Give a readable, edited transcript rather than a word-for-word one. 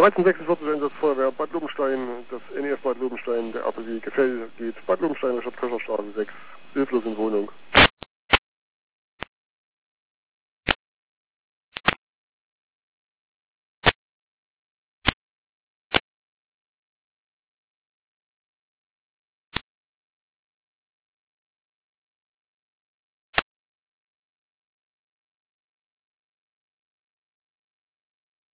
1346 Einsatzfeuerwehr Bad Lobenstein, das NEF Bad Lobenstein, der APW Gefell geht Bad Lobenstein, der Stadt Köcherstraße 6, hilflos in Wohnung.